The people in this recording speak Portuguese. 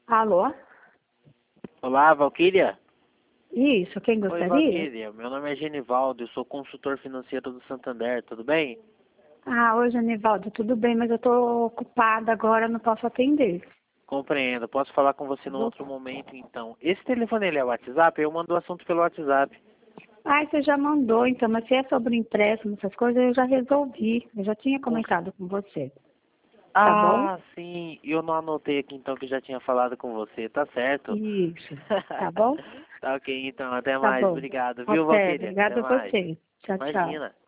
Alô? Olá, Valquíria. Isso, quem Oi, gostaria? Valquíria. Meu nome é Genivaldo, eu sou consultor financeiro do Santander, tudo bem? Oi, Genivaldo, tudo bem, mas eu tô ocupada agora, não posso atender. Compreendo. Posso falar com você num outro momento, então. Esse telefone, ele é WhatsApp? Eu mando o assunto pelo WhatsApp. Você já mandou, então, mas se é sobre empréstimo, essas coisas, eu já resolvi. Eu já tinha Com- comentado com você. Tá bom? Sim. Eu não anotei aqui, então, que já tinha falado com você. Tá certo. Isso. Tá bom? Tá ok, então. Até Tá mais. bom. Obrigado, viu, Até. Valquíria? Até Obrigada a mais. você. Tchau, tchau. Imagina.